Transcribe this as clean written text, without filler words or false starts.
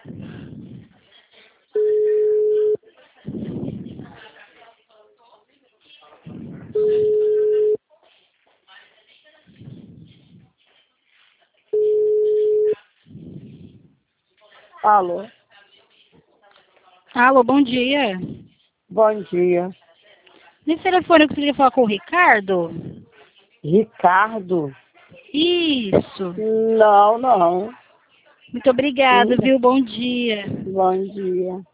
Alô, Alô, bom dia. bom dia. Nesse telefone eu queria falar com o Ricardo? Ricardo? Isso. Não, não. Muito obrigada, viu? Bom dia. Bom dia.